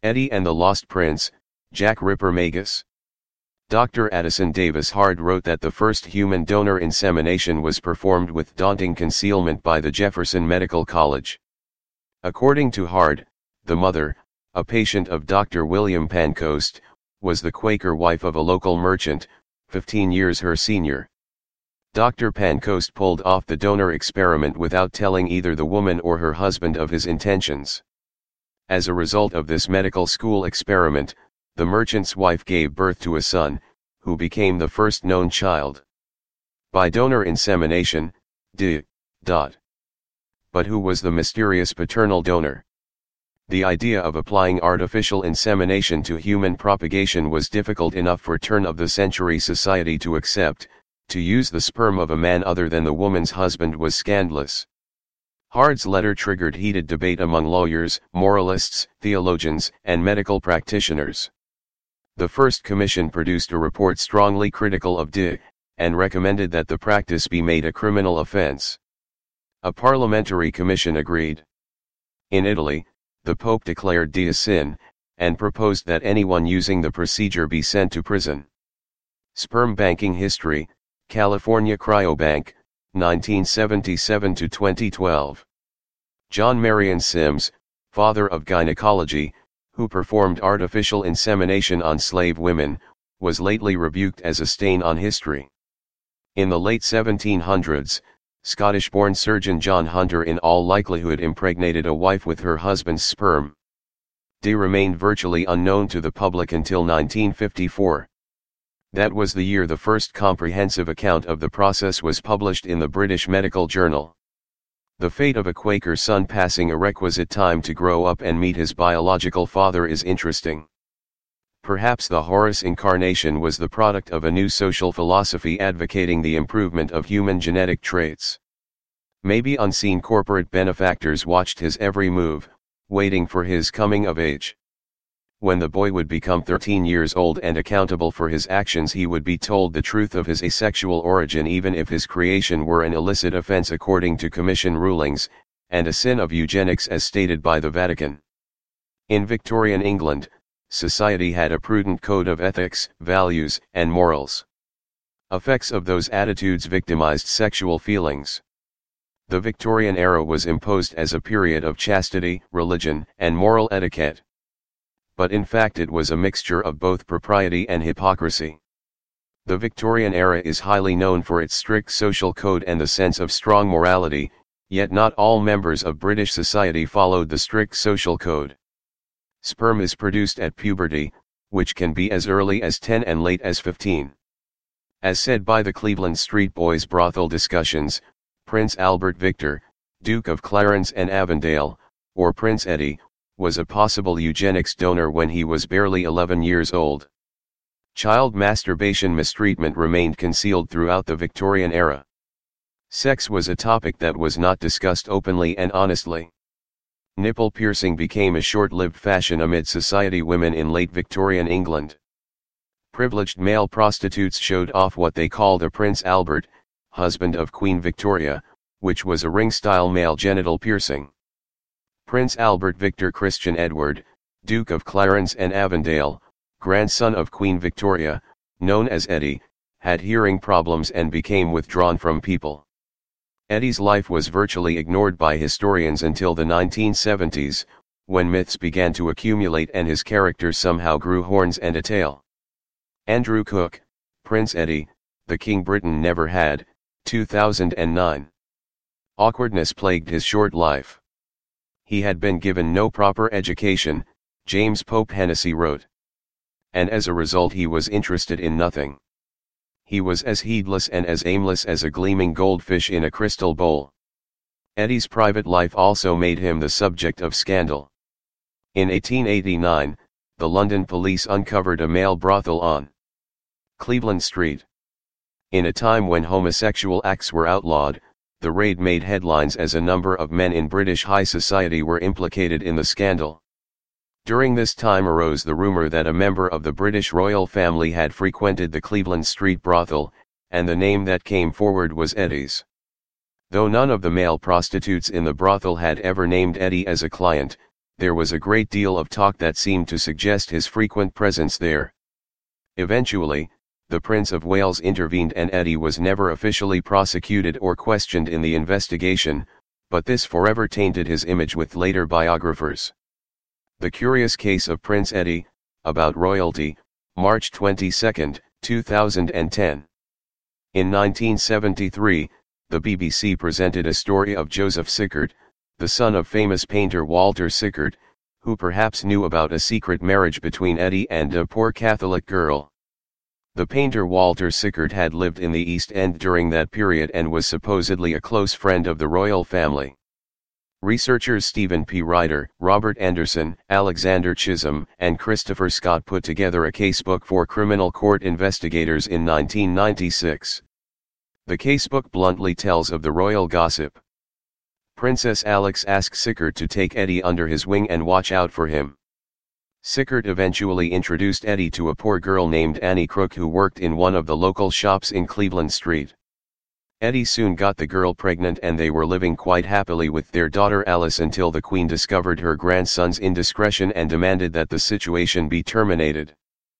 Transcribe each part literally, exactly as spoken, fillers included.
Eddie and the Lost Prince, Jack Ripper Magus. Doctor Addison Davis Hard wrote that the first human donor insemination was performed with daunting concealment by the Jefferson Medical College. According to Hard, the mother, a patient of Doctor William Pancoast, was the Quaker wife of a local merchant, fifteen years her senior. Doctor Pancoast pulled off the donor experiment without telling either the woman or her husband of his intentions. As a result of this medical school experiment, the merchant's wife gave birth to a son, who became the first known child by donor insemination, d. Dot. But who was the mysterious paternal donor? The idea of applying artificial insemination to human propagation was difficult enough for turn-of-the-century society to accept. To use the sperm of a man other than the woman's husband was scandalous. Hard's letter triggered heated debate among lawyers, moralists, theologians, and medical practitioners. The First Commission produced a report strongly critical of D, and recommended that the practice be made a criminal offense. A parliamentary commission agreed. In Italy, the Pope declared D a sin, and proposed that anyone using the procedure be sent to prison. Sperm banking history, California Cryobank, nineteen seventy-seven to twenty twelve. John Marion Sims, father of gynecology, who performed artificial insemination on slave women, was lately rebuked as a stain on history. In the late seventeen hundreds, Scottish-born surgeon John Hunter in all likelihood impregnated a wife with her husband's sperm. D remained virtually unknown to the public until nineteen fifty-four. That was the year the first comprehensive account of the process was published in the British Medical Journal. The fate of a Quaker son passing a requisite time to grow up and meet his biological father is interesting. Perhaps the Horus incarnation was the product of a new social philosophy advocating the improvement of human genetic traits. Maybe unseen corporate benefactors watched his every move, waiting for his coming of age. When the boy would become thirteen years old and accountable for his actions, he would be told the truth of his asexual origin, even if his creation were an illicit offense according to commission rulings, and a sin of eugenics as stated by the Vatican. In Victorian England, society had a prudent code of ethics, values, and morals. Effects of those attitudes victimized sexual feelings. The Victorian era was imposed as a period of chastity, religion, and moral etiquette. But in fact it was a mixture of both propriety and hypocrisy. The Victorian era is highly known for its strict social code and the sense of strong morality, yet not all members of British society followed the strict social code. Sperm is produced at puberty, which can be as early as ten and late as fifteen. As said by the Cleveland Street Boys brothel discussions, Prince Albert Victor, Duke of Clarence and Avondale, or Prince Eddie, was a possible eugenics donor when he was barely eleven years old. Child masturbation mistreatment remained concealed throughout the Victorian era. Sex was a topic that was not discussed openly and honestly. Nipple piercing became a short-lived fashion amid society women in late Victorian England. Privileged male prostitutes showed off what they called a Prince Albert, husband of Queen Victoria, which was a ring-style male genital piercing. Prince Albert Victor Christian Edward, Duke of Clarence and Avondale, grandson of Queen Victoria, known as Eddie, had hearing problems and became withdrawn from people. Eddie's life was virtually ignored by historians until the nineteen seventies, when myths began to accumulate and his character somehow grew horns and a tail. Andrew Cook, Prince Eddie, the King Britain Never Had, two thousand nine. Awkwardness plagued his short life. He had been given no proper education, James Pope Hennessy wrote. And as a result he was interested in nothing. He was as heedless and as aimless as a gleaming goldfish in a crystal bowl. Eddie's private life also made him the subject of scandal. In eighteen eighty-nine, the London police uncovered a male brothel on Cleveland Street. In a time when homosexual acts were outlawed, the raid made headlines as a number of men in British high society were implicated in the scandal. During this time arose the rumor that a member of the British royal family had frequented the Cleveland Street brothel, and the name that came forward was Eddie's. Though none of the male prostitutes in the brothel had ever named Eddie as a client, there was a great deal of talk that seemed to suggest his frequent presence there. Eventually, the Prince of Wales intervened and Eddie was never officially prosecuted or questioned in the investigation, but this forever tainted his image with later biographers. The Curious Case of Prince Eddie, about royalty, March twenty-second, two thousand ten. In nineteen seventy-three, the B B C presented a story of Joseph Sickert, the son of famous painter Walter Sickert, who perhaps knew about a secret marriage between Eddie and a poor Catholic girl. The painter Walter Sickert had lived in the East End during that period and was supposedly a close friend of the royal family. Researchers Stephen P. Ryder, Robert Anderson, Alexander Chisholm, and Christopher Scott put together a casebook for criminal court investigators in nineteen ninety-six. The casebook bluntly tells of the royal gossip. Princess Alex asks Sickert to take Eddie under his wing and watch out for him. Sickert eventually introduced Eddie to a poor girl named Annie Crook who worked in one of the local shops in Cleveland Street. Eddie soon got the girl pregnant and they were living quite happily with their daughter Alice until the Queen discovered her grandson's indiscretion and demanded that the situation be terminated.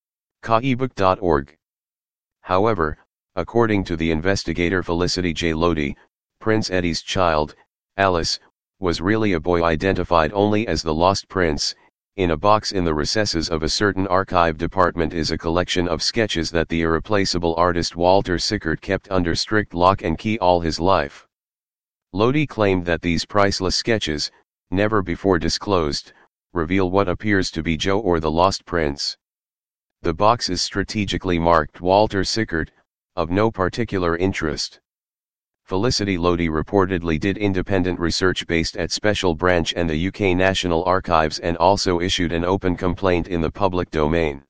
ca ebook dot org. However, according to the investigator Felicity J. Lodi, Prince Eddie's child, Alice, was really a boy identified only as the Lost Prince. In a box in the recesses of a certain archive department is a collection of sketches that the irreplaceable artist Walter Sickert kept under strict lock and key all his life. Lodi claimed that these priceless sketches, never before disclosed, reveal what appears to be Joe or the Lost Prince. The box is strategically marked Walter Sickert, of no particular interest. Felicity Lodi reportedly did independent research based at Special Branch and the U K National Archives and also issued an open complaint in the public domain.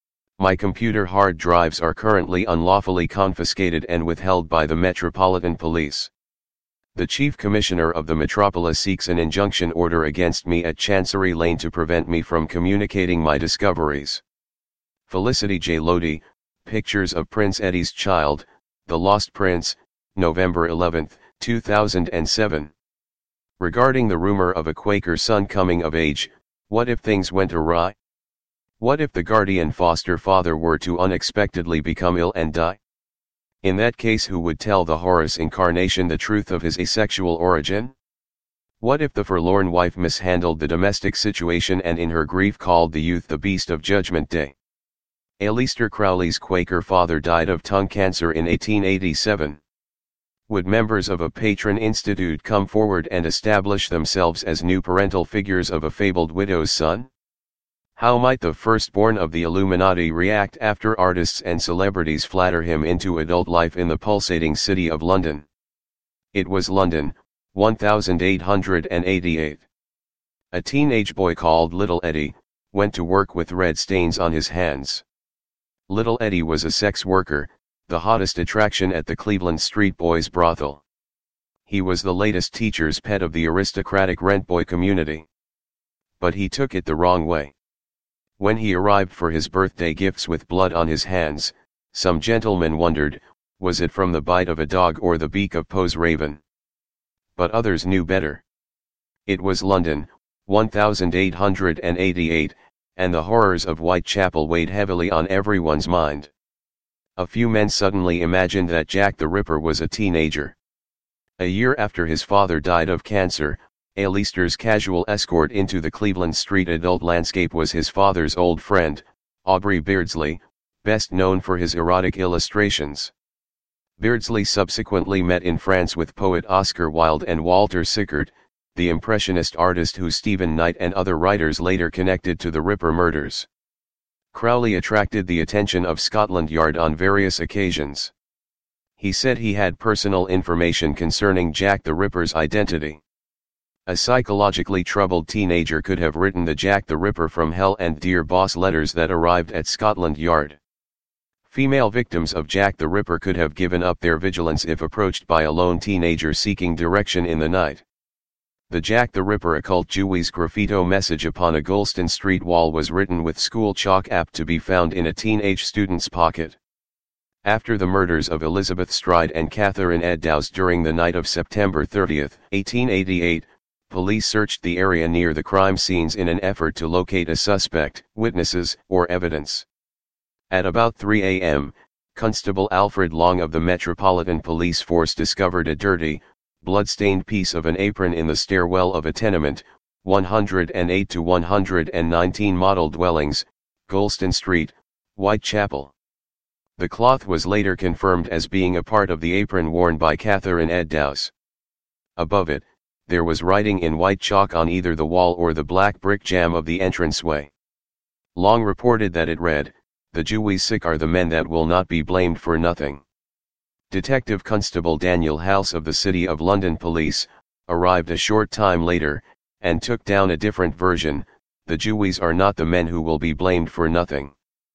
My computer hard drives are currently unlawfully confiscated and withheld by the Metropolitan Police. The Chief Commissioner of the Metropolis seeks an injunction order against me at Chancery Lane to prevent me from communicating my discoveries. Felicity J. Lodi, Pictures of Prince Eddie's Child, The Lost Prince, November eleventh, two thousand seven. Regarding the rumor of a Quaker son coming of age, what if things went awry? What if the guardian foster father were to unexpectedly become ill and die? In that case, who would tell the Horus incarnation the truth of his asexual origin? What if the forlorn wife mishandled the domestic situation and in her grief called the youth the beast of Judgment Day? Aleister Crowley's Quaker father died of tongue cancer in eighteen eighty-seven. Would members of a patron institute come forward and establish themselves as new parental figures of a fabled widow's son? How might the firstborn of the Illuminati react after artists and celebrities flatter him into adult life in the pulsating city of London? It was London, eighteen eighty-eight. A teenage boy called Little Eddie went to work with red stains on his hands. Little Eddie was a sex worker, the hottest attraction at the Cleveland Street Boys brothel. He was the latest teacher's pet of the aristocratic rentboy community. But he took it the wrong way. When he arrived for his birthday gifts with blood on his hands, some gentlemen wondered, was it from the bite of a dog or the beak of Poe's raven? But others knew better. It was London, eighteen eighty-eight, and the horrors of Whitechapel weighed heavily on everyone's mind. A few men suddenly imagined that Jack the Ripper was a teenager. A year after his father died of cancer, Aleister's casual escort into the Cleveland Street adult landscape was his father's old friend, Aubrey Beardsley, best known for his erotic illustrations. Beardsley subsequently met in France with poet Oscar Wilde and Walter Sickert, the impressionist artist who Stephen Knight and other writers later connected to the Ripper murders. Crowley attracted the attention of Scotland Yard on various occasions. He said he had personal information concerning Jack the Ripper's identity. A psychologically troubled teenager could have written the Jack the Ripper from Hell and Dear Boss letters that arrived at Scotland Yard. Female victims of Jack the Ripper could have given up their vigilance if approached by a lone teenager seeking direction in the night. The Jack the Ripper occult Jewish graffito message upon a Golston Street wall was written with school chalk apt to be found in a teenage student's pocket. After the murders of Elizabeth Stride and Catherine Eddowes during the night of September thirtieth, eighteen eighty-eight, police searched the area near the crime scenes in an effort to locate a suspect, witnesses, or evidence. At about three a m, Constable Alfred Long of the Metropolitan Police Force discovered a dirty, blood-stained piece of an apron in the stairwell of a tenement, one hundred eight to one hundred nineteen Model Dwellings, Golston Street, Whitechapel. The cloth was later confirmed as being a part of the apron worn by Catherine Eddowes. Above it, there was writing in white chalk on either the wall or the black brick jamb of the entranceway. Long reported that it read, "The Jewies sick are the men that will not be blamed for nothing." Detective Constable Daniel Halse of the City of London Police arrived a short time later, and took down a different version, "The Jewies are not the men who will be blamed for nothing."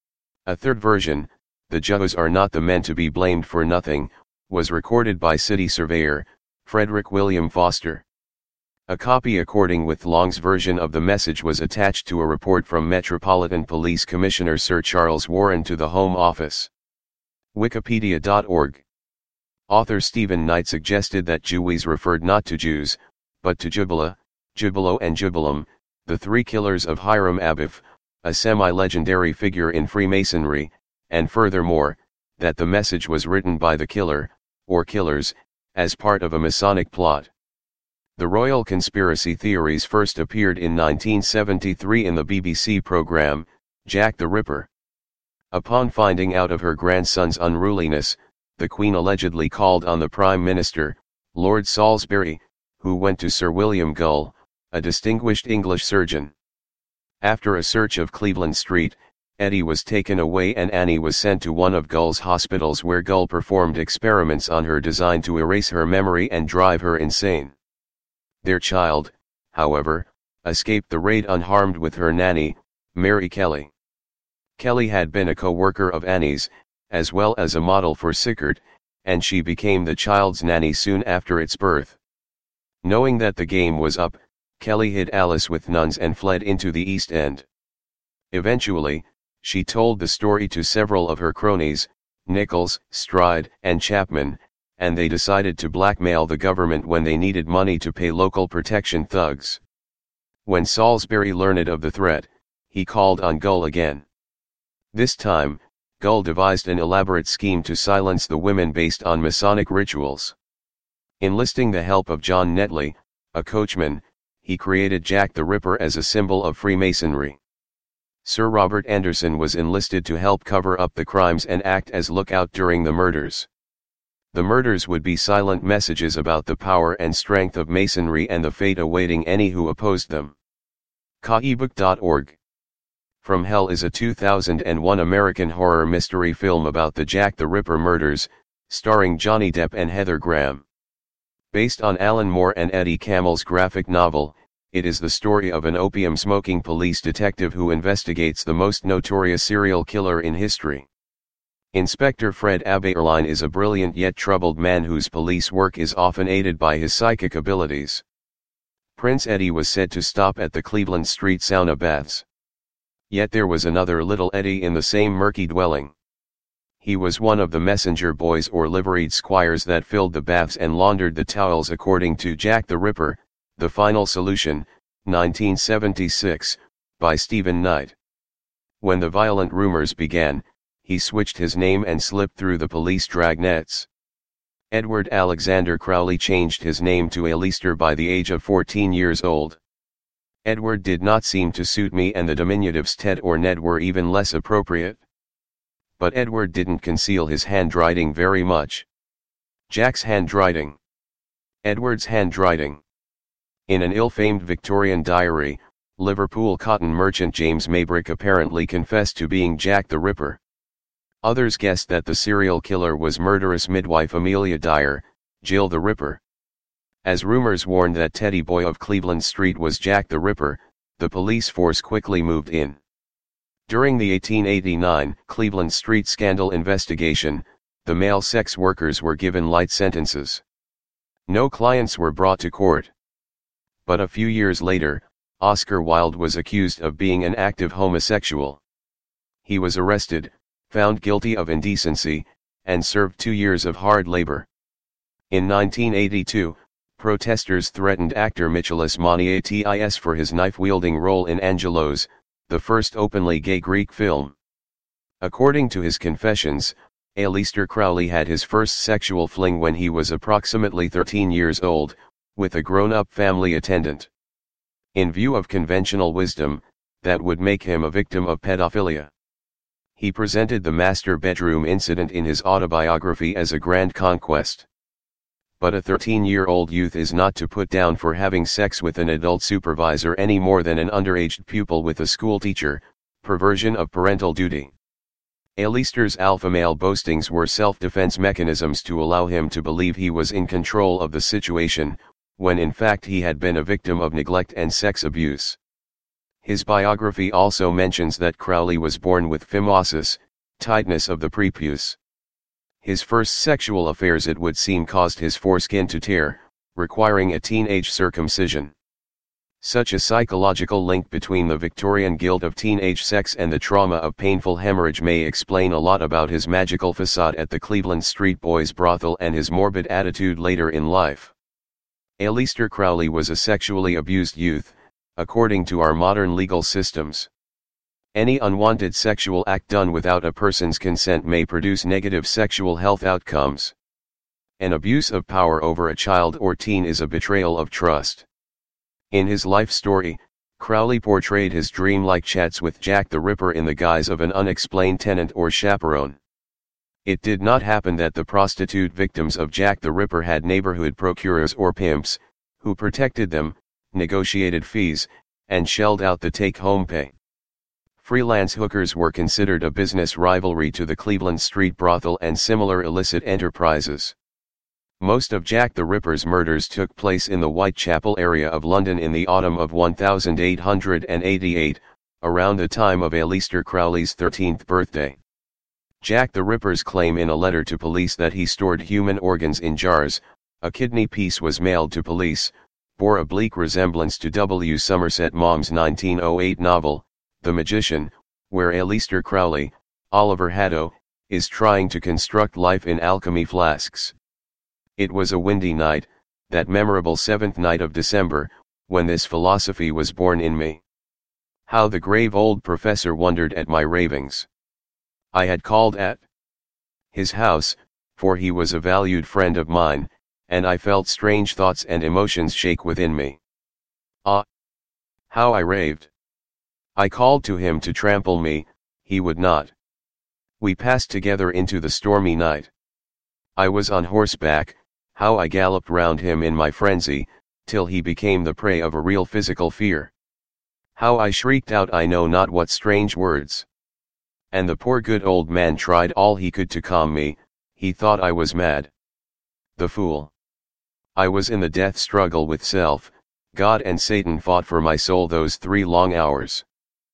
A third version, "The Jews are not the men to be blamed for nothing," was recorded by City Surveyor Frederick William Foster. A copy according with Long's version of the message was attached to a report from Metropolitan Police Commissioner Sir Charles Warren to the Home Office. Wikipedia dot org. Author Stephen Knight suggested that Jewies referred not to Jews, but to Jubala, Jubalo and Jubalam, the three killers of Hiram Abiff, a semi-legendary figure in Freemasonry, and furthermore, that the message was written by the killer, or killers, as part of a Masonic plot. The royal conspiracy theories first appeared in nineteen seventy-three in the B B C program, Jack the Ripper. Upon finding out of her grandson's unruliness, the Queen allegedly called on the Prime Minister, Lord Salisbury, who went to Sir William Gull, a distinguished English surgeon. After a search of Cleveland Street, Eddie was taken away and Annie was sent to one of Gull's hospitals where Gull performed experiments on her designed to erase her memory and drive her insane. Their child, however, escaped the raid unharmed with her nanny, Mary Kelly. Kelly had been a co-worker of Annie's, as well as a model for Sickert, and she became the child's nanny soon after its birth. Knowing that the game was up, Kelly hid Alice with nuns and fled into the East End. Eventually, she told the story to several of her cronies, Nichols, Stride, and Chapman, and they decided to blackmail the government when they needed money to pay local protection thugs. When Salisbury learned of the threat, he called on Gull again. This time, Gull devised an elaborate scheme to silence the women based on Masonic rituals. Enlisting the help of John Netley, a coachman, he created Jack the Ripper as a symbol of Freemasonry. Sir Robert Anderson was enlisted to help cover up the crimes and act as lookout during the murders. The murders would be silent messages about the power and strength of Masonry and the fate awaiting any who opposed them. ka ebook dot org. From Hell is a two thousand one American horror mystery film about the Jack the Ripper murders, starring Johnny Depp and Heather Graham. Based on Alan Moore and Eddie Campbell's graphic novel, it is the story of an opium-smoking police detective who investigates the most notorious serial killer in history. Inspector Fred Aberline is a brilliant yet troubled man whose police work is often aided by his psychic abilities. Prince Eddie was said to stop at the Cleveland Street sauna baths. Yet there was another little Eddie in the same murky dwelling. He was one of the messenger boys or liveried squires that filled the baths and laundered the towels according to Jack the Ripper, The Final Solution, nineteen seventy-six, by Stephen Knight. When the violent rumors began, he switched his name and slipped through the police dragnets. Edward Alexander Crowley changed his name to Aleister by the age of fourteen years old. Edward did not seem to suit me and the diminutives Ted or Ned were even less appropriate. But Edward didn't conceal his handwriting very much. Jack's handwriting. Edward's handwriting. In an ill-famed Victorian diary, Liverpool cotton merchant James Maybrick apparently confessed to being Jack the Ripper. Others guessed that the serial killer was murderous midwife Amelia Dyer, Jill the Ripper. As rumors warned that Teddy Boy of Cleveland Street was Jack the Ripper, the police force quickly moved in. During the eighteen eighty-nine Cleveland Street scandal investigation, the male sex workers were given light sentences. No clients were brought to court. But a few years later, Oscar Wilde was accused of being an active homosexual. He was arrested, found guilty of indecency, and served two years of hard labor. In nineteen eighty-two, protesters threatened actor Michalis Maniatis for his knife-wielding role in Angelos, the first openly gay Greek film. According to his confessions, Aleister Crowley had his first sexual fling when he was approximately thirteen years old, with a grown-up family attendant. In view of conventional wisdom, that would make him a victim of pedophilia. He presented the master bedroom incident in his autobiography as a grand conquest. But a thirteen-year-old youth is not to put down for having sex with an adult supervisor any more than an underage pupil with a schoolteacher, perversion of parental duty. Aleister's alpha male boastings were self-defense mechanisms to allow him to believe he was in control of the situation, when in fact he had been a victim of neglect and sex abuse. His biography also mentions that Crowley was born with phimosis, tightness of the prepuce. His first sexual affairs, it would seem, caused his foreskin to tear, requiring a teenage circumcision. Such a psychological link between the Victorian guilt of teenage sex and the trauma of painful hemorrhage may explain a lot about his magical facade at the Cleveland Street Boys brothel and his morbid attitude later in life. Aleister Crowley was a sexually abused youth, according to our modern legal systems. Any unwanted sexual act done without a person's consent may produce negative sexual health outcomes. An abuse of power over a child or teen is a betrayal of trust. In his life story, Crowley portrayed his dreamlike chats with Jack the Ripper in the guise of an unexplained tenant or chaperone. It did not happen that the prostitute victims of Jack the Ripper had neighborhood procurers or pimps, who protected them, negotiated fees, and shelled out the take-home pay. Freelance hookers were considered a business rivalry to the Cleveland Street brothel and similar illicit enterprises. Most of Jack the Ripper's murders took place in the Whitechapel area of London in the autumn of eighteen eighty-eight, around the time of Aleister Crowley's thirteenth birthday. Jack the Ripper's claim in a letter to police that he stored human organs in jars, a kidney piece was mailed to police, bore a bleak resemblance to W. Somerset Maugham's nineteen oh eight novel, The Magician, where Aleister Crowley, Oliver Haddo, is trying to construct life in alchemy flasks. It was a windy night, that memorable seventh night of December, when this philosophy was born in me. How the grave old professor wondered at my ravings. I had called at his house, for he was a valued friend of mine, and I felt strange thoughts and emotions shake within me. Ah! How I raved! I called to him to trample me, he would not. We passed together into the stormy night. I was on horseback, how I galloped round him in my frenzy, till he became the prey of a real physical fear. How I shrieked out I know not what strange words. And the poor good old man tried all he could to calm me, he thought I was mad. The fool. I was in the death struggle with self. God and Satan fought for my soul those three long hours.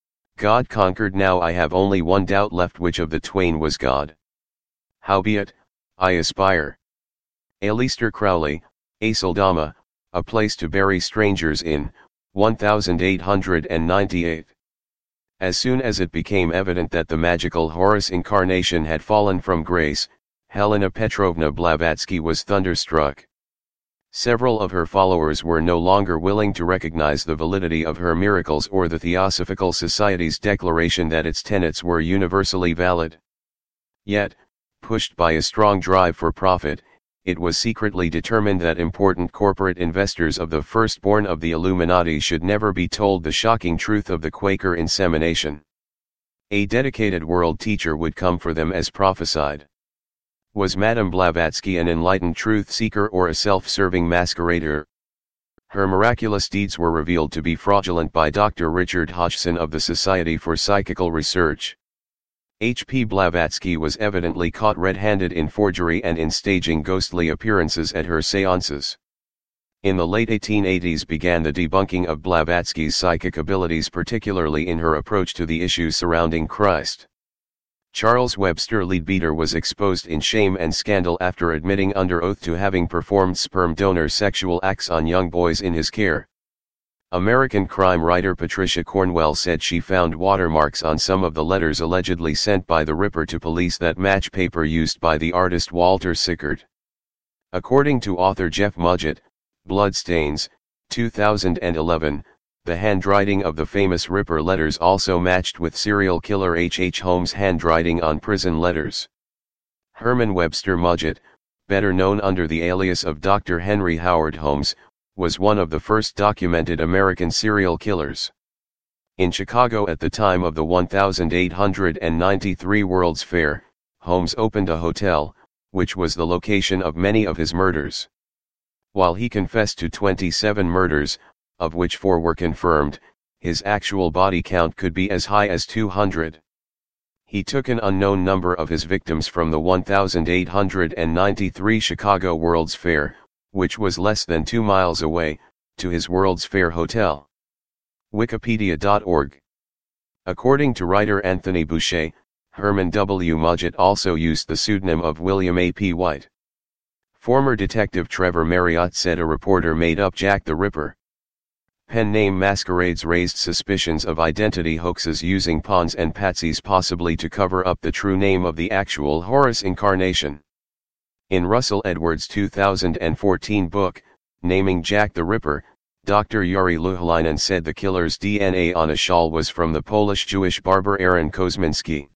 God conquered, now I have only one doubt left, which of the twain was God. Howbeit, I aspire. Aleister Crowley, Aceldama, A Place to Bury Strangers in, eighteen ninety-eight. As soon as it became evident that the magical Horus incarnation had fallen from grace, Helena Petrovna Blavatsky was thunderstruck. Several of her followers were no longer willing to recognize the validity of her miracles or the Theosophical Society's declaration that its tenets were universally valid. Yet, pushed by a strong drive for profit, it was secretly determined that important corporate investors of the firstborn of the Illuminati should never be told the shocking truth of the Quaker insemination. A dedicated world teacher would come for them as prophesied. Was Madame Blavatsky an enlightened truth seeker or a self-serving masquerader? Her miraculous deeds were revealed to be fraudulent by Doctor Richard Hodgson of the Society for Psychical Research. H P Blavatsky was evidently caught red-handed in forgery and in staging ghostly appearances at her séances. In the late eighteen eighties began the debunking of Blavatsky's psychic abilities, particularly in her approach to the issues surrounding Christ. Charles Webster Leadbeater was exposed in shame and scandal after admitting under oath to having performed sperm donor sexual acts on young boys in his care. American crime writer Patricia Cornwell said she found watermarks on some of the letters allegedly sent by the Ripper to police that match paper used by the artist Walter Sickert. According to author Jeff Mudgett, Bloodstains, two thousand eleven, the handwriting of the famous Ripper letters also matched with serial killer H H. Holmes' handwriting on prison letters. Herman Webster Mudgett, better known under the alias of Doctor Henry Howard Holmes, was one of the first documented American serial killers. In Chicago at the time of the eighteen ninety-three World's Fair, Holmes opened a hotel, which was the location of many of his murders. While he confessed to twenty-seven murders, of which four were confirmed, his actual body count could be as high as two hundred. He took an unknown number of his victims from the eighteen ninety-three Chicago World's Fair, which was less than two miles away, to his World's Fair hotel. Wikipedia dot org. According to writer Anthony Boucher, Herman W. Mudgett also used the pseudonym of William A. P. White. Former detective Trevor Marriott said a reporter made up Jack the Ripper. Pen name masquerades raised suspicions of identity hoaxes using pawns and patsies possibly to cover up the true name of the actual Horus incarnation. In Russell Edwards' two thousand fourteen book, Naming Jack the Ripper, Doctor Yuri Luhlinen said the killer's D N A on a shawl was from the Polish-Jewish barber Aaron Kozminski.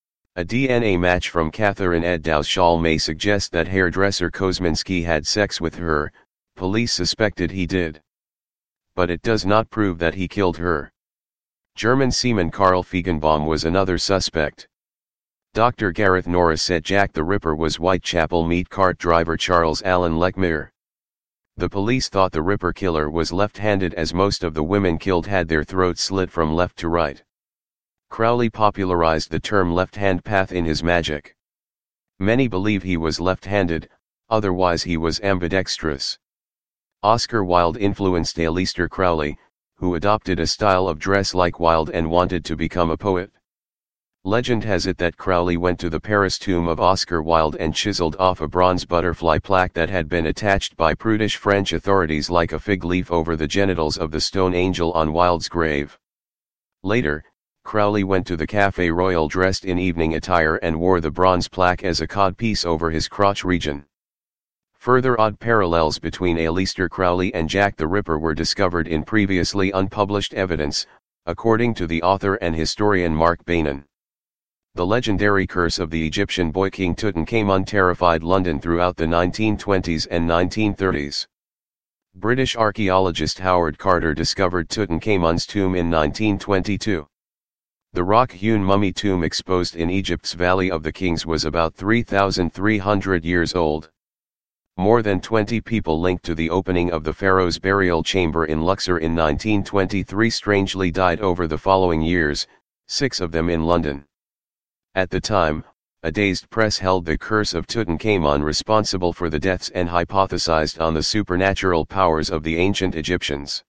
A D N A match from Catherine Eddow's shawl may suggest that hairdresser Kozminski had sex with her. Police suspected he did. But it does not prove that he killed her. German seaman Karl Feigenbaum was another suspect. Doctor Gareth Norris said Jack the Ripper was Whitechapel meat cart driver Charles Allen Lechmere. The police thought the Ripper killer was left-handed as most of the women killed had their throats slit from left to right. Crowley popularized the term left-hand path in his magic. Many believe he was left-handed, otherwise he was ambidextrous. Oscar Wilde influenced Aleister Crowley, who adopted a style of dress like Wilde and wanted to become a poet. Legend has it that Crowley went to the Paris tomb of Oscar Wilde and chiseled off a bronze butterfly plaque that had been attached by prudish French authorities like a fig leaf over the genitals of the stone angel on Wilde's grave. Later, Crowley went to the Café Royal dressed in evening attire and wore the bronze plaque as a codpiece over his crotch region. Further odd parallels between Aleister Crowley and Jack the Ripper were discovered in previously unpublished evidence, according to the author and historian Mark Beynon. The legendary curse of the Egyptian boy King Tutankhamun terrified London throughout the nineteen twenties and nineteen thirties. British archaeologist Howard Carter discovered Tutankhamun's tomb in nineteen twenty-two. The rock-hewn mummy tomb exposed in Egypt's Valley of the Kings was about three thousand three hundred years old. More than twenty people linked to the opening of the pharaoh's burial chamber in Luxor in nineteen twenty-three strangely died over the following years, six of them in London. At the time, a dazed press held the curse of Tutankhamun responsible for the deaths and hypothesized on the supernatural powers of the ancient Egyptians.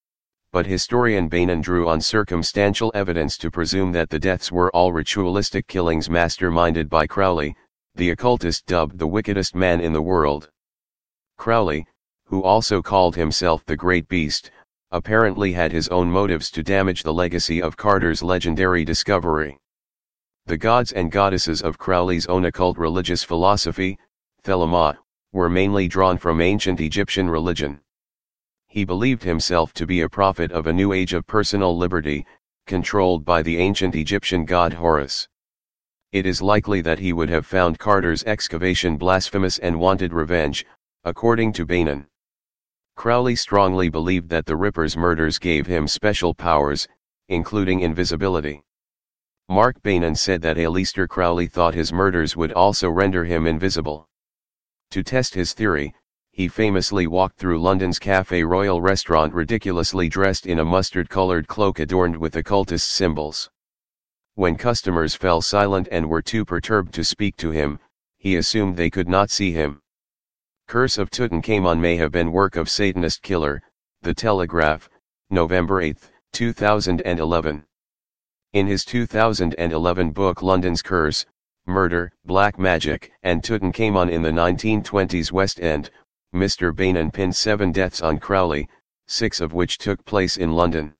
But historian Beynon drew on circumstantial evidence to presume that the deaths were all ritualistic killings masterminded by Crowley, the occultist dubbed the wickedest man in the world. Crowley, who also called himself the Great Beast, apparently had his own motives to damage the legacy of Carter's legendary discovery. The gods and goddesses of Crowley's own occult religious philosophy, Thelema, were mainly drawn from ancient Egyptian religion. He believed himself to be a prophet of a new age of personal liberty, controlled by the ancient Egyptian god Horus. It is likely that he would have found Carter's excavation blasphemous and wanted revenge, according to Beynon. Crowley strongly believed that the Ripper's murders gave him special powers, including invisibility. Mark Beynon said that Aleister Crowley thought his murders would also render him invisible. To test his theory, he famously walked through London's Café Royal restaurant ridiculously dressed in a mustard-colored cloak adorned with occultist symbols. When customers fell silent and were too perturbed to speak to him, he assumed they could not see him. Curse of Tutankhamun may have been work of Satanist killer, The Telegraph, November eighth, two thousand eleven. In his two thousand eleven book London's Curse, Murder, Black Magic, and Tutankhamun in the nineteen twenties West End, Mister Beynon pinned seven deaths on Crowley, six of which took place in London.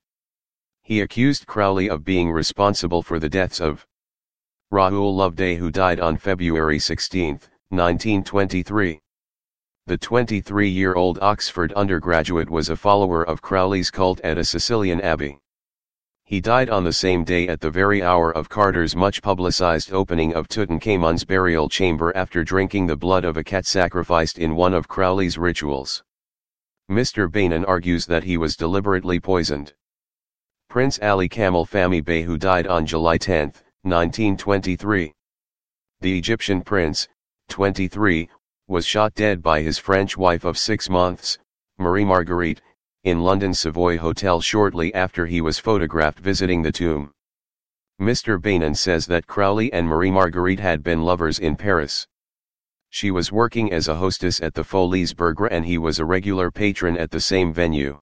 He accused Crowley of being responsible for the deaths of Rahul Loveday, who died on February sixteenth, nineteen twenty-three. The twenty-three-year-old Oxford undergraduate was a follower of Crowley's cult at a Sicilian abbey. He died on the same day at the very hour of Carter's much-publicized opening of Tutankhamun's burial chamber after drinking the blood of a cat sacrificed in one of Crowley's rituals. Mister Beynon argues that he was deliberately poisoned. Prince Ali Kamel Fahmy Bey, who died on July tenth, nineteen twenty-three. The Egyptian prince, twenty-three, was shot dead by his French wife of six months, Marie Marguerite, in London's Savoy Hotel shortly after he was photographed visiting the tomb. Mister Beynon says that Crowley and Marie Marguerite had been lovers in Paris. She was working as a hostess at the Folies Bergère and he was a regular patron at the same venue.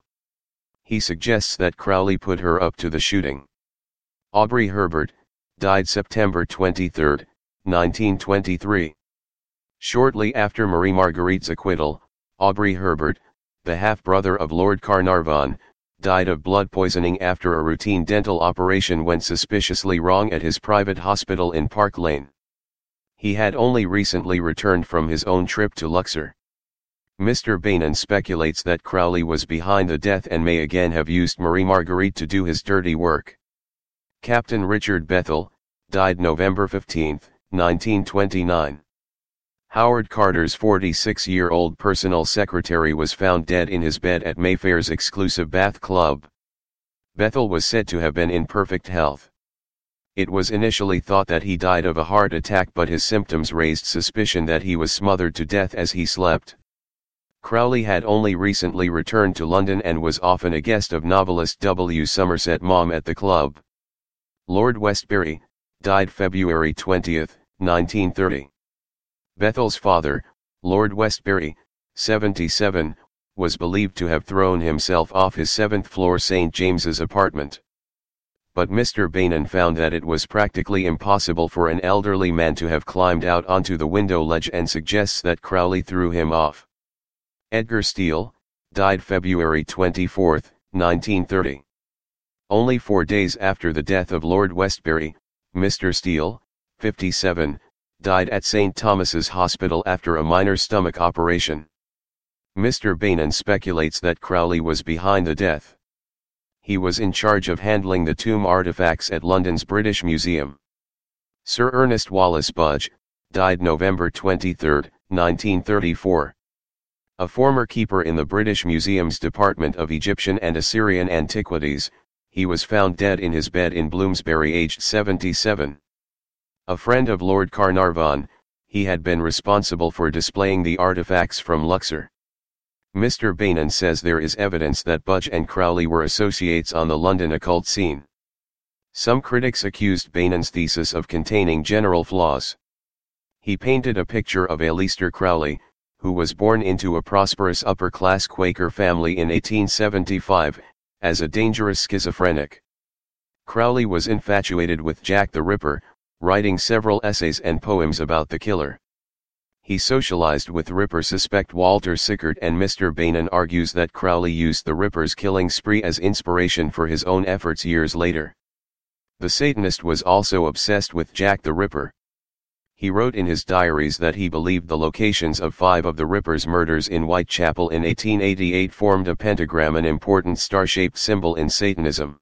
He suggests that Crowley put her up to the shooting. Aubrey Herbert, died September twenty-third, nineteen twenty-three. Shortly after Marie Marguerite's acquittal, Aubrey Herbert, the half-brother of Lord Carnarvon, died of blood poisoning after a routine dental operation went suspiciously wrong at his private hospital in Park Lane. He had only recently returned from his own trip to Luxor. Mister Beynon speculates that Crowley was behind the death and may again have used Marie Marguerite to do his dirty work. Captain Richard Bethell, died November fifteenth, nineteen twenty-nine. Howard Carter's forty-six-year-old personal secretary was found dead in his bed at Mayfair's exclusive Bath Club. Bethell was said to have been in perfect health. It was initially thought that he died of a heart attack, but his symptoms raised suspicion that he was smothered to death as he slept. Crowley had only recently returned to London and was often a guest of novelist W. Somerset Maugham at the club. Lord Westbury, died February twentieth, nineteen thirty. Bethell's father, Lord Westbury, seventy-seven, was believed to have thrown himself off his seventh-floor Saint James's apartment. But Mister Beynon found that it was practically impossible for an elderly man to have climbed out onto the window ledge and suggests that Crowley threw him off. Edgar Steele, died February twenty-fourth, nineteen thirty. Only four days after the death of Lord Westbury, Mister Steele, fifty-seven, died at Saint Thomas's Hospital after a minor stomach operation. Mister Beynon speculates that Crowley was behind the death. He was in charge of handling the tomb artifacts at London's British Museum. Sir Ernest Wallace Budge, died November twenty-third, nineteen thirty-four. A former keeper in the British Museum's Department of Egyptian and Assyrian Antiquities, he was found dead in his bed in Bloomsbury aged seventy-seven. A friend of Lord Carnarvon, he had been responsible for displaying the artifacts from Luxor. Mister Beynon says there is evidence that Budge and Crowley were associates on the London occult scene. Some critics accused Beynon's thesis of containing general flaws. He painted a picture of Aleister Crowley, who was born into a prosperous upper-class Quaker family in eighteen seventy-five, as a dangerous schizophrenic. Crowley was infatuated with Jack the Ripper, writing several essays and poems about the killer. He socialized with Ripper suspect Walter Sickert, and Mister Beynon argues that Crowley used the Ripper's killing spree as inspiration for his own efforts years later. The Satanist was also obsessed with Jack the Ripper. He wrote in his diaries that he believed the locations of five of the Ripper's murders in Whitechapel in eighteen eighty-eight formed a pentagram, an important star-shaped symbol in Satanism.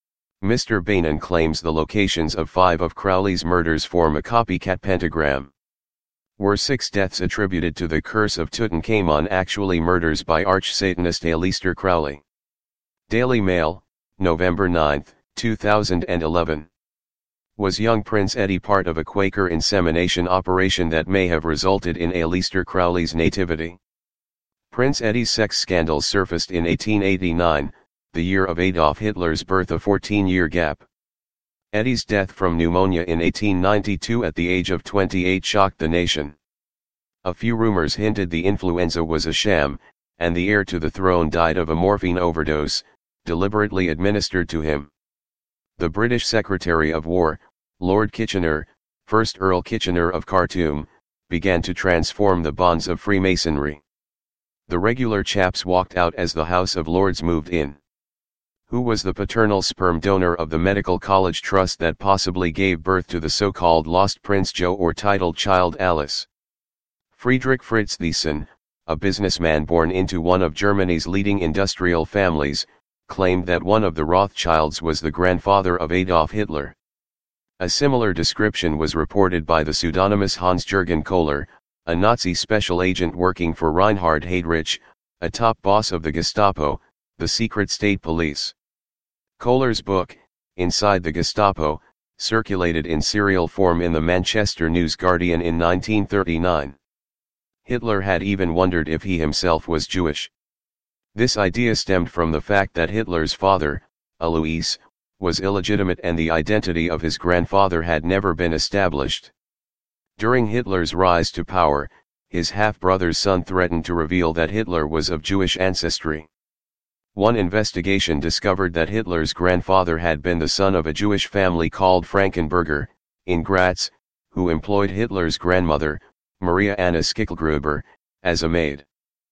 Mister Beynon claims the locations of five of Crowley's murders form a copycat pentagram. Were six deaths attributed to the curse of Tutankhamun actually murders by arch-Satanist Aleister Crowley? Daily Mail, November ninth, two thousand eleven. Was young Prince Eddie part of a Quaker insemination operation that may have resulted in Aleister Crowley's nativity? Prince Eddie's sex scandals surfaced in eighteen eighty-nine, the year of Adolf Hitler's birth, a fourteen-year gap. Eddie's death from pneumonia in eighteen ninety-two at the age of twenty-eight shocked the nation. A few rumors hinted the influenza was a sham, and the heir to the throne died of a morphine overdose, deliberately administered to him. The British Secretary of War, Lord Kitchener, first Earl Kitchener of Khartoum, began to transform the bonds of Freemasonry. The regular chaps walked out as the House of Lords moved in. Who was the paternal sperm donor of the Medical College Trust that possibly gave birth to the so-called lost Prince Joe or titled child Alice? Friedrich Fritz Thyssen, a businessman born into one of Germany's leading industrial families, claimed that one of the Rothschilds was the grandfather of Adolf Hitler. A similar description was reported by the pseudonymous Hans-Jürgen Kohler, a Nazi special agent working for Reinhard Heydrich, a top boss of the Gestapo, the secret state police. Kohler's book, Inside the Gestapo, circulated in serial form in the Manchester News Guardian in nineteen thirty-nine. Hitler had even wondered if he himself was Jewish. This idea stemmed from the fact that Hitler's father, Alois, was illegitimate and the identity of his grandfather had never been established. During Hitler's rise to power, his half-brother's son threatened to reveal that Hitler was of Jewish ancestry. One investigation discovered that Hitler's grandfather had been the son of a Jewish family called Frankenberger, in Graz, who employed Hitler's grandmother, Maria Anna Schicklgruber, as a maid.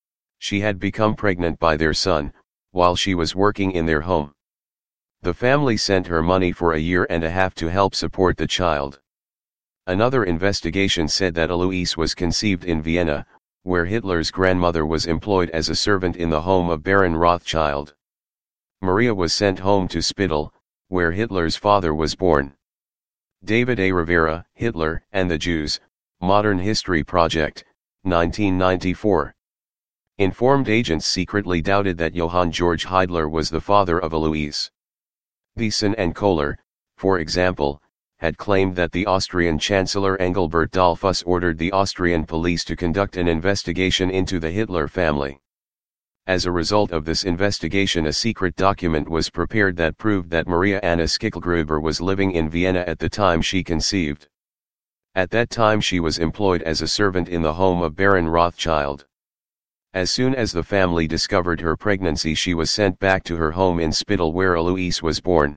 She had become pregnant by their son, while she was working in their home. The family sent her money for a year and a half to help support the child. Another investigation said that Alois was conceived in Vienna, where Hitler's grandmother was employed as a servant in the home of Baron Rothschild. Maria was sent home to Spittal, where Hitler's father was born. David A. Rivera, Hitler and the Jews, Modern History Project, nineteen ninety-four. Informed agents secretly doubted that Johann Georg Heidler was the father of Alois. Thiessen and Kohler, for example, had claimed that the Austrian Chancellor Engelbert Dollfuss ordered the Austrian police to conduct an investigation into the Hitler family. As a result of this investigation, a secret document was prepared that proved that Maria Anna Schicklgruber was living in Vienna at the time she conceived. At that time she was employed as a servant in the home of Baron Rothschild. As soon as the family discovered her pregnancy, she was sent back to her home in Spittal where Alois was born.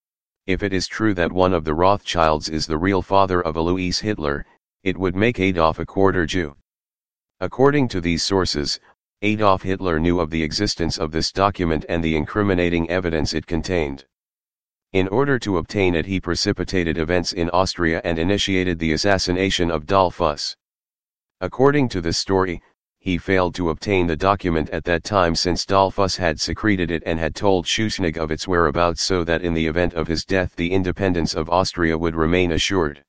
If it is true that one of the Rothschilds is the real father of Alois Hitler, it would make Adolf a quarter Jew. According to these sources, Adolf Hitler knew of the existence of this document and the incriminating evidence it contained. In order to obtain it, he precipitated events in Austria and initiated the assassination of Dollfuss. According to this story, he failed to obtain the document at that time since Dollfuss had secreted it and had told Schuschnigg of its whereabouts so that in the event of his death the independence of Austria would remain assured.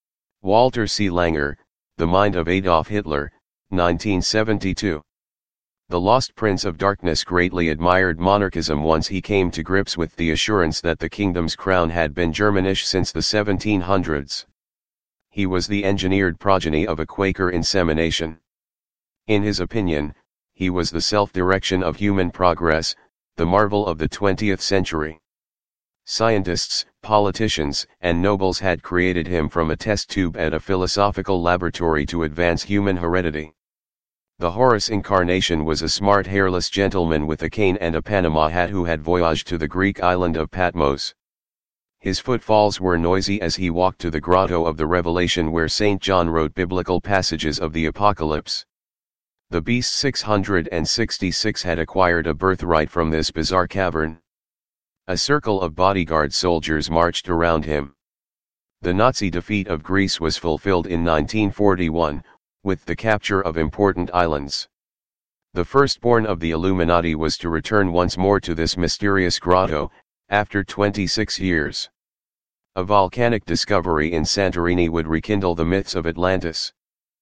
Walter C. Langer, The Mind of Adolf Hitler, nineteen seventy-two. The Lost Prince of Darkness greatly admired monarchism once he came to grips with the assurance that the kingdom's crown had been Germanish since the seventeen hundreds. He was the engineered progeny of a Quaker insemination. In his opinion, he was the self-direction of human progress, the marvel of the twentieth century. Scientists, politicians, and nobles had created him from a test tube at a philosophical laboratory to advance human heredity. The Horus incarnation was a smart hairless gentleman with a cane and a Panama hat who had voyaged to the Greek island of Patmos. His footfalls were noisy as he walked to the grotto of the Revelation where Saint John wrote biblical passages of the Apocalypse. The Beast six hundred sixty-six had acquired a birthright from this bizarre cavern. A circle of bodyguard soldiers marched around him. The Nazi defeat of Greece was fulfilled in nineteen forty-one, with the capture of important islands. The firstborn of the Illuminati was to return once more to this mysterious grotto, after twenty-six years. A volcanic discovery in Santorini would rekindle the myths of Atlantis.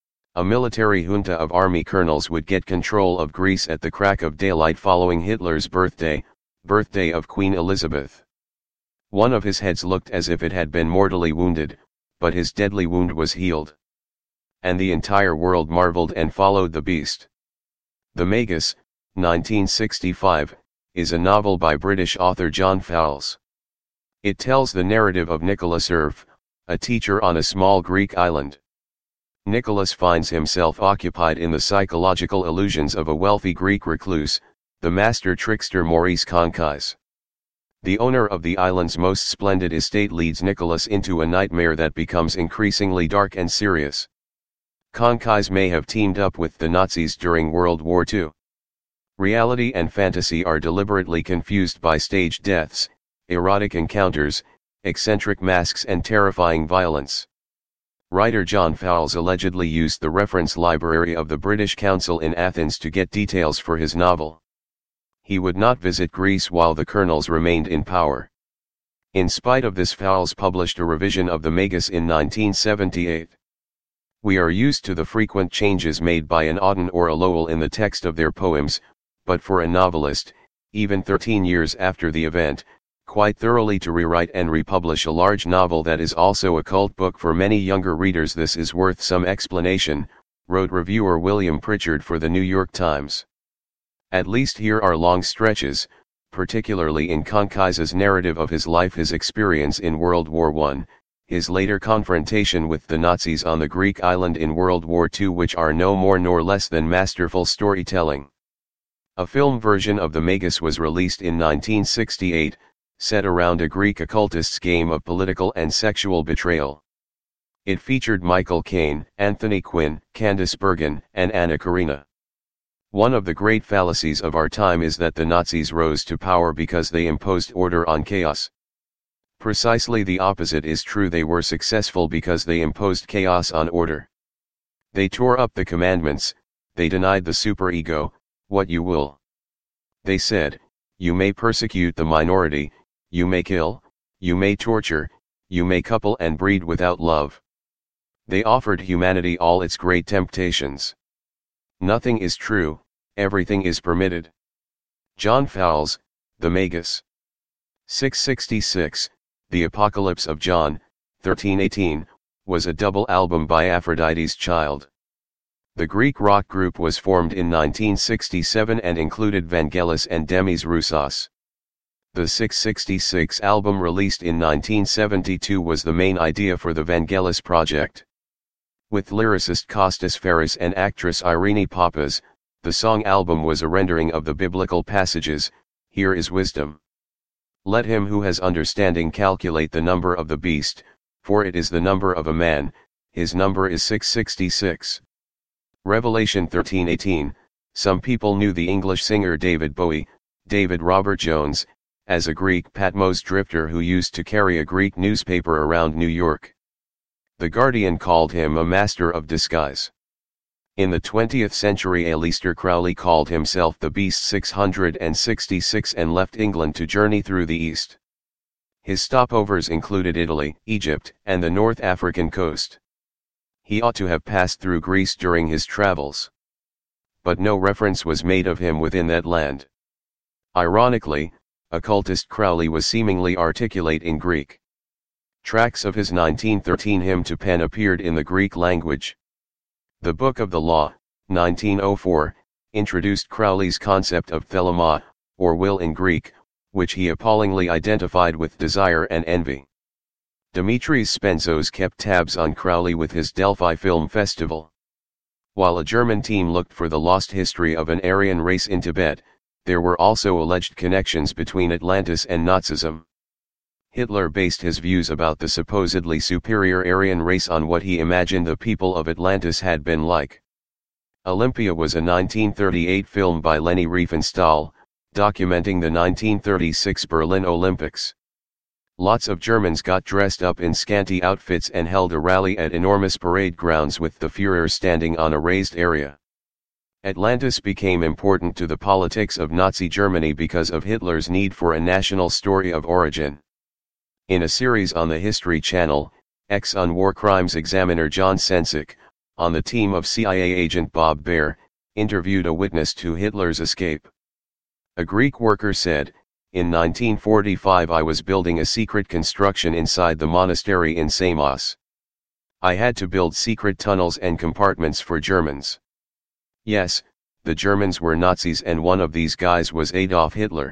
A military junta of army colonels would get control of Greece at the crack of daylight following Hitler's birthday, birthday of Queen Elizabeth. One of his heads looked as if it had been mortally wounded, but his deadly wound was healed. And the entire world marveled and followed the beast. The Magus, nineteen sixty-five, is a novel by British author John Fowles. It tells the narrative of Nicholas Erf, a teacher on a small Greek island. Nicholas finds himself occupied in the psychological illusions of a wealthy Greek recluse, the master trickster Maurice Conchis. The owner of the island's most splendid estate leads Nicholas into a nightmare that becomes increasingly dark and serious. Conchis may have teamed up with the Nazis during World War Two. Reality and fantasy are deliberately confused by staged deaths, erotic encounters, eccentric masks and terrifying violence. Writer John Fowles allegedly used the reference library of the British Council in Athens to get details for his novel. He would not visit Greece while the colonels remained in power. In spite of this, Fowles published a revision of the Magus in nineteen seventy-eight. We are used to the frequent changes made by an Auden or a Lowell in the text of their poems, but for a novelist, even thirteen years after the event, quite thoroughly to rewrite and republish a large novel that is also a cult book for many younger readers, this is worth some explanation, wrote reviewer William Pritchard for the New York Times. At least here are long stretches, particularly in Conchise's narrative of his life, his experience in World War One, his later confrontation with the Nazis on the Greek island in World War Two, which are no more nor less than masterful storytelling. A film version of the Magus was released in nineteen sixty-eight, set around a Greek occultist's game of political and sexual betrayal. It featured Michael Caine, Anthony Quinn, Candice Bergen, and Anna Karina. One of the great fallacies of our time is that the Nazis rose to power because they imposed order on chaos. Precisely the opposite is true. They were successful because they imposed chaos on order. They tore up the commandments, they denied the superego, what you will. They said, you may persecute the minority, you may kill, you may torture, you may couple and breed without love. They offered humanity all its great temptations. Nothing is true, everything is permitted. John Fowles, The Magus. six sixty-six, The Apocalypse of John, thirteen eighteen, was a double album by Aphrodite's Child. The Greek rock group was formed in nineteen sixty-seven and included Vangelis and Demis Roussos. The six sixty-six album, released in nineteen seventy-two, was the main idea for the Vangelis project. With lyricist Kostas Faris and actress Irene Papas, the song album was a rendering of the biblical passages, "Here is wisdom. Let him who has understanding calculate the number of the beast, for it is the number of a man, his number is six sixty-six. Revelation thirteen eighteen, some people knew the English singer David Bowie, David Robert Jones, as a Greek Patmos drifter who used to carry a Greek newspaper around New York. The Guardian called him a master of disguise. In the twentieth century, Aleister Crowley called himself the Beast six sixty-six and left England to journey through the East. His stopovers included Italy, Egypt, and the North African coast. He ought to have passed through Greece during his travels. But no reference was made of him within that land. Ironically, occultist Crowley was seemingly articulate in Greek. Tracks of his nineteen thirteen hymn to Pan appeared in the Greek language. The Book of the Law, nineteen oh four, introduced Crowley's concept of thelema, or will in Greek, which he appallingly identified with desire and envy. Dimitris Spenzos kept tabs on Crowley with his Delphi Film Festival. While a German team looked for the lost history of an Aryan race in Tibet, there were also alleged connections between Atlantis and Nazism. Hitler based his views about the supposedly superior Aryan race on what he imagined the people of Atlantis had been like. Olympia was a nineteen thirty-eight film by Leni Riefenstahl, documenting the nineteen thirty-six Berlin Olympics. Lots of Germans got dressed up in scanty outfits and held a rally at enormous parade grounds with the Führer standing on a raised area. Atlantis became important to the politics of Nazi Germany because of Hitler's need for a national story of origin. In a series on the History Channel, ex-Un War Crimes examiner John Sensic, on the team of C I A agent Bob Baer, interviewed a witness to Hitler's escape. A Greek worker said, "In nineteen forty-five I was building a secret construction inside the monastery in Samos. I had to build secret tunnels and compartments for Germans. Yes, the Germans were Nazis, and one of these guys was Adolf Hitler.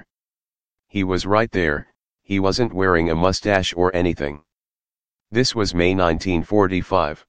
He was right there. He wasn't wearing a mustache or anything." This was May nineteen forty-five.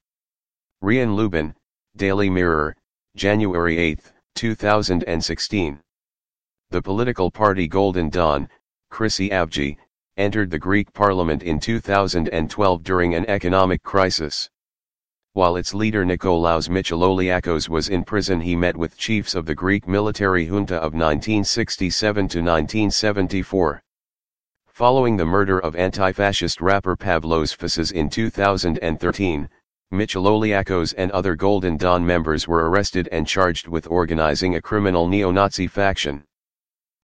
Rian Lubin, Daily Mirror, January eighth, two thousand sixteen. The political party Golden Dawn, Chrissy Avgi, entered the Greek parliament in two thousand twelve during an economic crisis. While its leader Nikolaos Mitsopoliakos was in prison, he met with chiefs of the Greek military junta of nineteen sixty-seven to nineteen seventy-four. Following the murder of anti-fascist rapper Pavlos Fasas in two thousand thirteen, Micheloliakos and other Golden Dawn members were arrested and charged with organizing a criminal neo-Nazi faction.